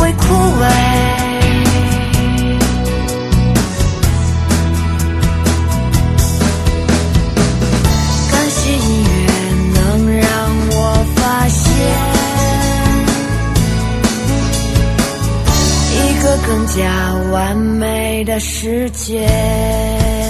会枯萎。感谢音乐能让我发现一个更加完美的世界。